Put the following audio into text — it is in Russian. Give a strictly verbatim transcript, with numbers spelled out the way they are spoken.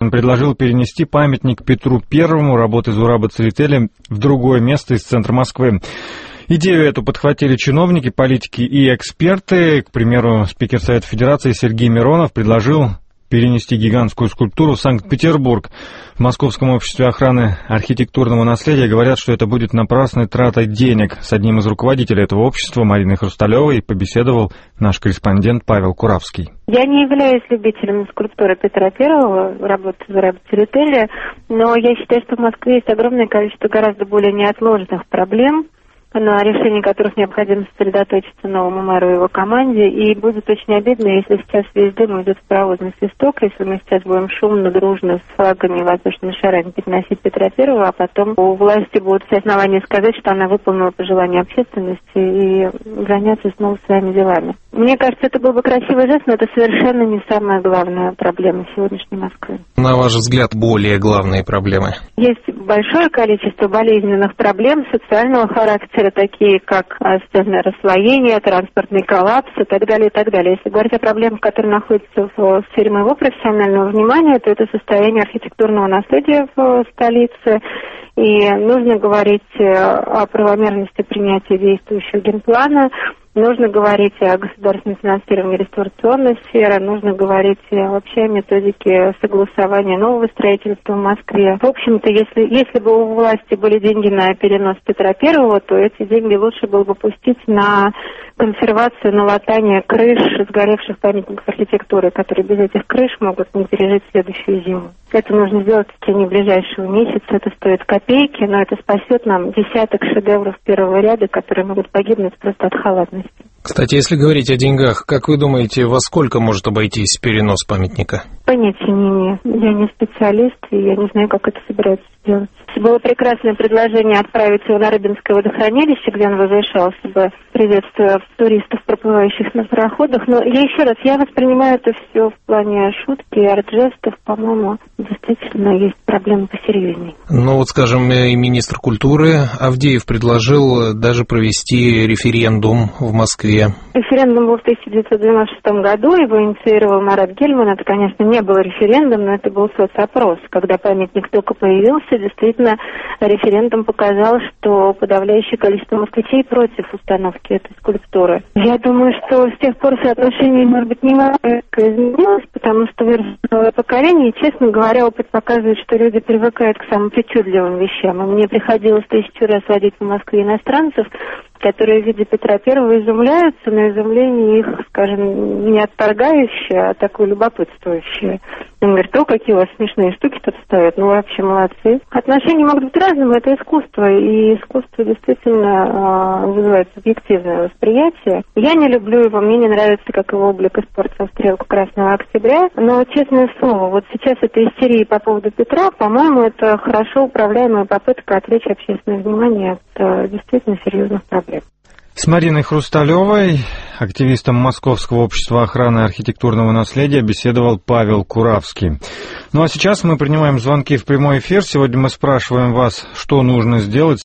Собянин предложил перенести памятник Петру Первому, работы Зураба Церетели, в другое место из центра Москвы. Идею эту подхватили чиновники, политики и эксперты. К примеру, спикер Совета Федерации Сергей Миронов предложил перенести гигантскую скульптуру в Санкт-Петербург. В Московском обществе охраны архитектурного наследия говорят, что это будет напрасной тратой денег. С одним из руководителей этого общества, Мариной Хрусталевой, побеседовал наш корреспондент Павел Куравский. Я не являюсь любителем скульптуры Петра Первого, работы Зураба Церетели, но я считаю, что в Москве есть огромное количество гораздо более неотложных проблем, на решении которых необходимо сосредоточиться новому мэру и его команде. И будет очень обидно, если сейчас весь дым уйдет в паровозный свисток, если мы сейчас будем шумно, дружно, с флагами и воздушными шарами переносить Петра Первого, а потом у власти будут все основания сказать, что она выполнила пожелания общественности и заняться снова своими делами. Мне кажется, это был бы красивый жест, но это совершенно не самая главная проблема сегодняшней Москвы. На ваш взгляд, более главные проблемы? Есть большое количество болезненных проблем социального характера, такие как социальное расслоение, транспортный коллапс и так далее, и так далее. Если говорить о проблемах, которые находятся в сфере моего профессионального внимания, то это состояние архитектурного наследия в столице, и нужно говорить о правомерности принятия действующего генплана, нужно говорить о государственном финансировании реставрационной сферы, нужно говорить вообще о методике согласования нового строительства в Москве. В общем-то, если, если бы у власти были деньги на перенос Петра Первого, то эти деньги лучше было бы пустить на консервацию, на латание крыш сгоревших памятников архитектуры, которые без этих крыш могут не пережить следующую зиму. Это нужно сделать в течение ближайшего месяца. Это стоит копейки, но это спасет нам десяток шедевров первого ряда, которые могут погибнуть просто от халатности. Кстати, если говорить о деньгах, как вы думаете, во сколько может обойтись перенос памятника? Понятия не имею. Я не специалист, и я не знаю, как это собираются сделать. Было прекрасное предложение отправить его на Рыбинское водохранилище, где он возвышался бы, приветствуя туристов, проплывающих на пароходах. Но я еще раз, я воспринимаю это все в плане шутки и арт-жестов. По-моему, действительно есть проблемы посерьезнее. Ну вот, скажем, и министр культуры Авдеев предложил даже провести референдум в Москве. Референдум был в тысяча девятьсот девяносто шестом году, его инициировал Марат Гельман. Это, конечно, не был референдум, но это был соцопрос. Когда памятник только появился, действительно, референдум показал, что подавляющее количество москвичей против установки этой скульптуры. Я думаю, что с тех пор соотношение, может быть, немного изменилось, потому что выросло новое поколение, и, честно говоря, опыт показывает, что люди привыкают к самым причудливым вещам. И мне приходилось тысячу раз водить в Москве иностранцев, которые в виде Петра Первого изумляются, но изумление их, скажем, не отторгающее, а такое любопытствующее. Он говорит: о, какие у вас смешные штуки тут стоят, ну вообще молодцы. Отношения могут быть разными, это искусство, и искусство действительно э, вызывает субъективное восприятие. Я не люблю его, мне не нравится, как его облик испортил стрелку Красного Октября, но, честное слово, вот сейчас эта истерия по поводу Петра, по-моему, это хорошо управляемая попытка отвлечь общественное внимание от э, действительно серьезных проблем. С Мариной Хрусталевой, активистом Московского общества охраны архитектурного наследия, беседовал Павел Куравский. Ну а сейчас мы принимаем звонки в прямой эфир. Сегодня мы спрашиваем вас, что нужно сделать